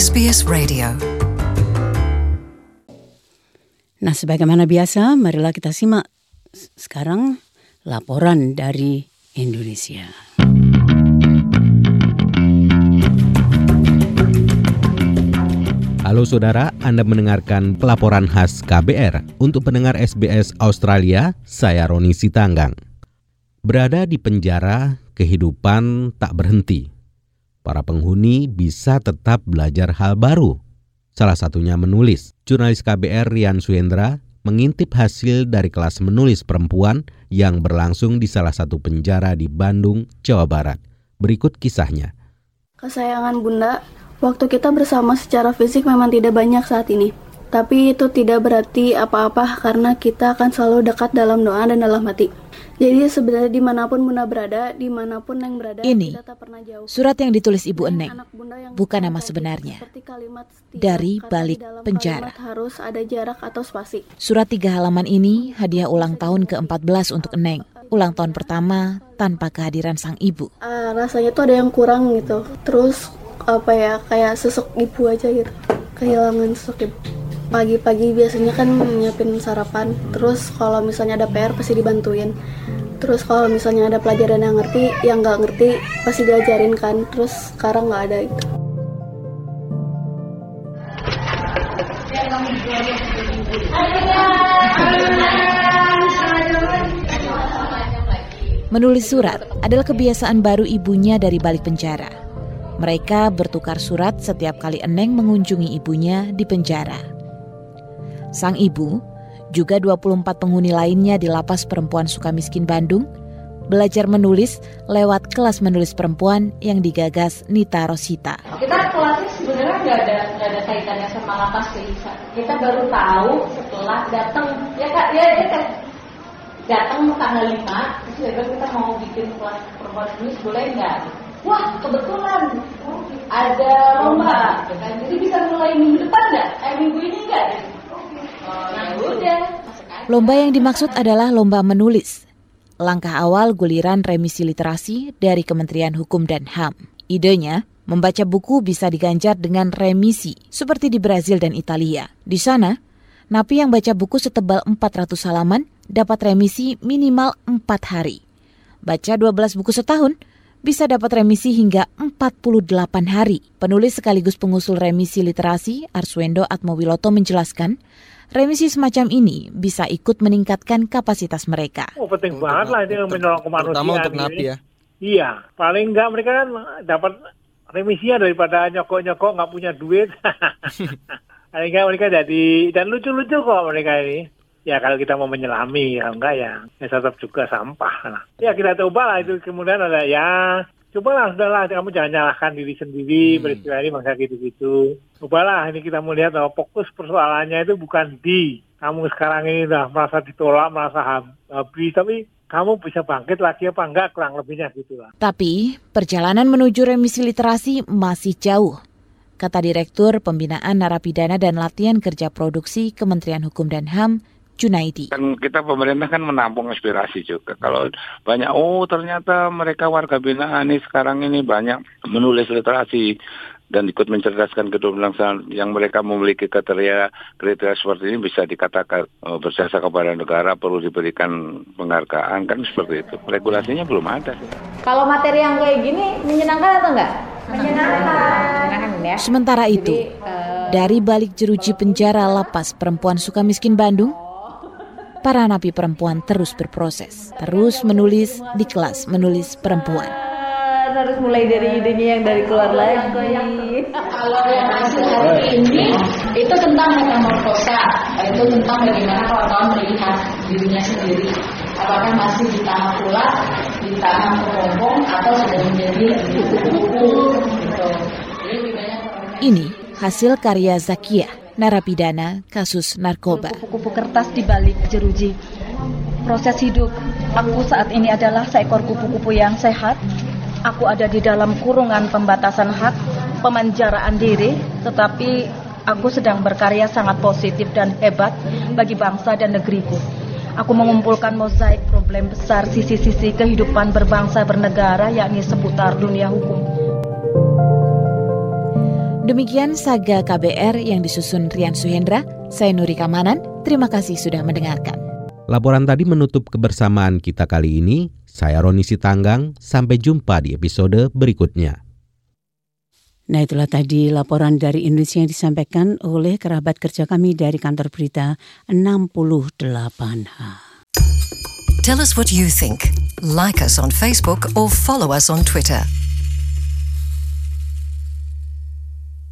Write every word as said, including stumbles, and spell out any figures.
S B S Radio. Nah, sebagaimana biasa, marilah kita simak sekarang laporan dari Indonesia. Halo saudara, Anda mendengarkan pelaporan khas K B R. Untuk pendengar S B S Australia, saya Roni Sitanggang. Berada di penjara, kehidupan tak berhenti. Para penghuni bisa tetap belajar hal baru. Salah satunya menulis. Jurnalis K B R Rian Suendra mengintip hasil dari kelas menulis perempuan yang berlangsung di salah satu penjara di Bandung, Jawa Barat. Berikut kisahnya. Kesayangan Bunda, waktu kita bersama secara fisik memang tidak banyak saat ini. Tapi itu tidak berarti apa-apa karena kita akan selalu dekat dalam doa dan dalam hati. Jadi sebenarnya dimanapun Bunda berada, dimanapun Neng berada, ini kita tak pernah jauh. Surat yang ditulis Ibu Eneng, bukan nama sebenarnya, dari balik penjara. Harus ada jarak atau spasi. Surat tiga halaman ini hadiah ulang tahun ke empat belas untuk Eneng. Ulang tahun pertama tanpa kehadiran sang ibu. Uh, rasanya tuh ada yang kurang gitu. Terus apa ya, kayak sosok ibu aja gitu. Kehilangan sosok ibu. Pagi-pagi biasanya kan nyiapin sarapan. Terus kalau misalnya ada P R pasti dibantuin. Terus kalau misalnya ada pelajaran yang ngerti, yang nggak ngerti pasti diajarin kan. Terus sekarang nggak ada itu. Menulis surat adalah kebiasaan baru ibunya dari balik penjara. Mereka bertukar surat setiap kali Eneng mengunjungi ibunya di penjara. Sang ibu, juga dua puluh empat penghuni lainnya di Lapas Perempuan Sukamiskin Bandung, belajar menulis lewat kelas menulis perempuan yang digagas Nita Rosita. Kita kelasnya sebenarnya nggak ada nggak ada kaitannya sama lapas sih. Kita baru tahu setelah datang, ya kak, ya ya kan datang tanggal lima, terus ya kita mau bikin kelas perempuan tulis boleh nggak? Wah kebetulan ada lomba, jadi bisa mulai minggu depan nggak? Eh minggu ini nggak? Nah, udah. Lomba yang dimaksud adalah lomba menulis. Langkah awal guliran remisi literasi dari Kementerian Hukum dan H A M. Idenya, membaca buku bisa diganjar dengan remisi, seperti di Brazil dan Italia. Di sana, napi yang baca buku setebal empat ratus halaman dapat remisi minimal empat hari. Baca dua belas buku setahun, bisa dapat remisi hingga empat puluh delapan hari. Penulis sekaligus pengusul remisi literasi, Arswendo Atmowiloto menjelaskan, remisi semacam ini bisa ikut meningkatkan kapasitas mereka. Oh, penting oh, banget lah ini menolong kemanusiaan. Terutama untuk napi ya? Iya, paling enggak mereka kan dapat remisinya daripada nyokok-nyokok nggak punya duit. Paling enggak mereka jadi, dan lucu-lucu kok mereka ini. Ya kalau kita mau menyelami, ya enggak ya, ya tetap juga sampah. Nah, ya kita coba lah itu, kemudian ada ya, cobalah sudahlah, kamu jangan nyalahkan diri sendiri, hmm. peristiwa ini masa gitu-gitu. Cobalah ini kita melihat bahwa fokus persoalannya itu bukan di kamu sekarang ini udah merasa ditolak, merasa habis, tapi kamu bisa bangkit lagi apa enggak, kurang lebihnya gitulah. Tapi perjalanan menuju remisi literasi masih jauh, kata Direktur Pembinaan Narapidana dan Latihan Kerja Produksi Kementerian Hukum dan H A M, Junaidi. Kan kita pemerintah kan menampung aspirasi juga. Kalau banyak, oh ternyata mereka warga binaan ini sekarang ini banyak menulis literasi dan ikut mencerdaskan kedua bangsa yang mereka memiliki kriteria kriteria seperti ini bisa dikatakan oh, berjasa kepada negara, perlu diberikan penghargaan, kan seperti itu. Regulasinya belum ada. Kalau materi yang kayak gini menyenangkan atau enggak? Menyenangkan. Ya. Sementara itu, Jadi, uh, dari balik jeruji penjara Lapas Perempuan Sukamiskin Bandung, para napi perempuan terus berproses, terus menulis di kelas menulis perempuan. Harus mulai dari idenya yang dari keluar lagi. Kalau yang hasil hari ini itu tentang metamorfosa, itu tentang bagaimana kawan-kawan melihat dirinya sendiri. Apakah masih di tanah pula, di tanah kepompong, atau sudah menjadi kupu-kupu gitu. Ini hasil karya Zakia, narapidana kasus narkoba. Kupu-kupu kertas di balik jeruji. Proses hidup aku saat ini adalah seekor kupu-kupu yang sehat. Aku ada di dalam kurungan pembatasan hak, pemanjaraan diri, tetapi aku sedang berkarya sangat positif dan hebat bagi bangsa dan negeriku. Aku mengumpulkan mozaik problem besar sisi-sisi kehidupan berbangsa bernegara, yakni seputar dunia hukum. Demikian Saga K B R yang disusun Rian Suhendra, saya Nuri Kamanan, terima kasih sudah mendengarkan. Laporan tadi menutup kebersamaan kita kali ini. Saya Roni Sitanggang, sampai jumpa di episode berikutnya. Nah, itulah tadi laporan dari Indonesia yang disampaikan oleh kerabat kerja kami dari kantor berita enam puluh delapan H. Tell us what you think. Like us on Facebook or follow us on Twitter.